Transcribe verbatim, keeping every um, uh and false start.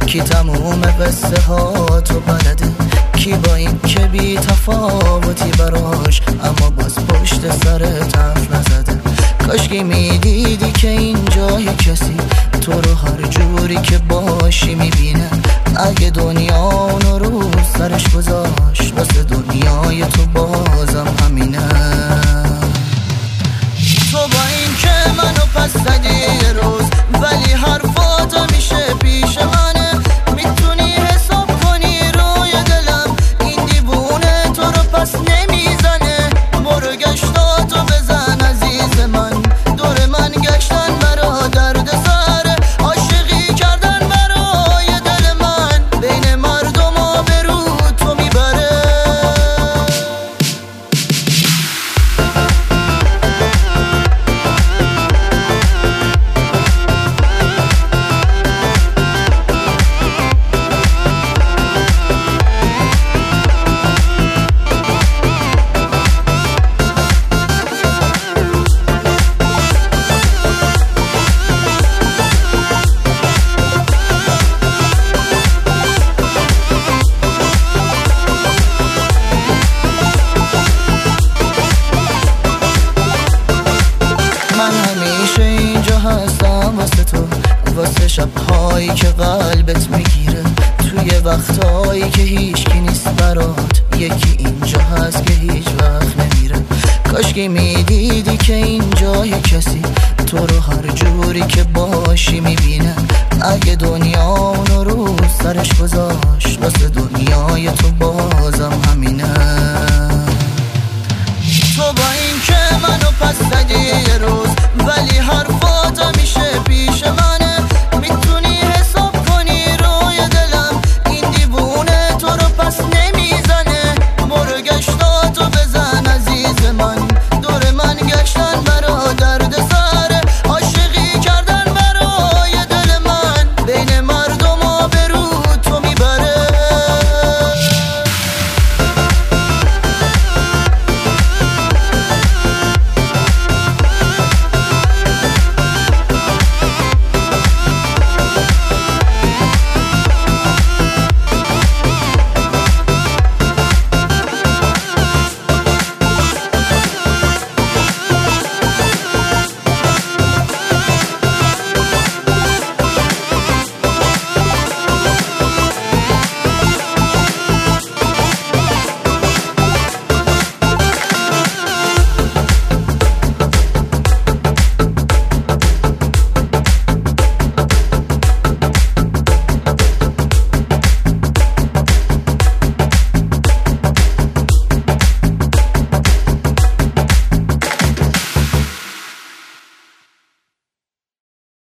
کی تموم قصه ها تو بلده، کی با این که بی تفاوتی براش اما باز پشت سر حرف نزده. کاشکی میدیدی که این جای کسی تو رو هر جوری که باشی میبینه. اگه دنیا اونو رو سرش گذاشت واسه دنیای تو بازم همینه. تو با این که منو پس زدی یه روز، ولی حرفاتو میشه پیش منه. میتونی حساب کنی روی دلم، این دیوونه تو رو پس نمیزنه. برو گشتاتو بزن عزیز من، دور من گشتن برا درد سره. عاشقی کردن برای دل من، بین مردم و برو تو میبره. واسه تو، واسه شبهایی که قلبت میگیره، توی وقتایی که هیچکی نیست برات، یکی اینجا هست که هیچ وقت نمیره. کاشکی میدیدی که این جای کسی تو رو هر جوری که باشی میبینه. اگه دنیا اونو رو سرش گذاشت واسه دنیای تو بازم همینه. تو با این که منو پس زدی یه روز، ولی حرفات میشه پیش من.